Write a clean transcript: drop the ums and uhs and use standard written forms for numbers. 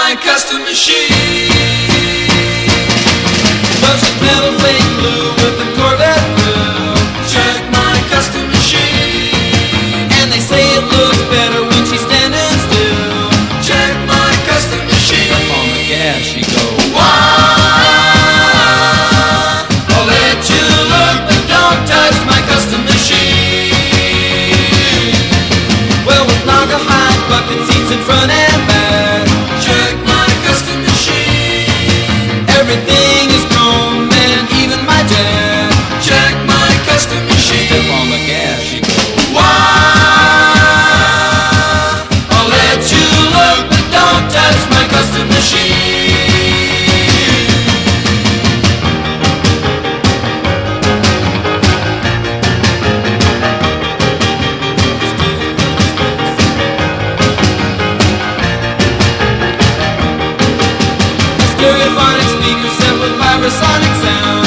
my custom machine. Well, she's metal flake blue with the Corvette blue. Check my custom machine. And they say it looks better when she's standing still. Check my custom machine. Step on the gas, she goes. Why? I'll let you look, but don't touch my custom machine. Well, with Naugahyde bucket seats in front and back. Check my custom machine. Everything is chrome and even my jack. Check my custom machine. Step on the gas, she goes. Why? I'll let you look, but don't touch my custom machine. Stereophonic speaker set with vibrasonic sound.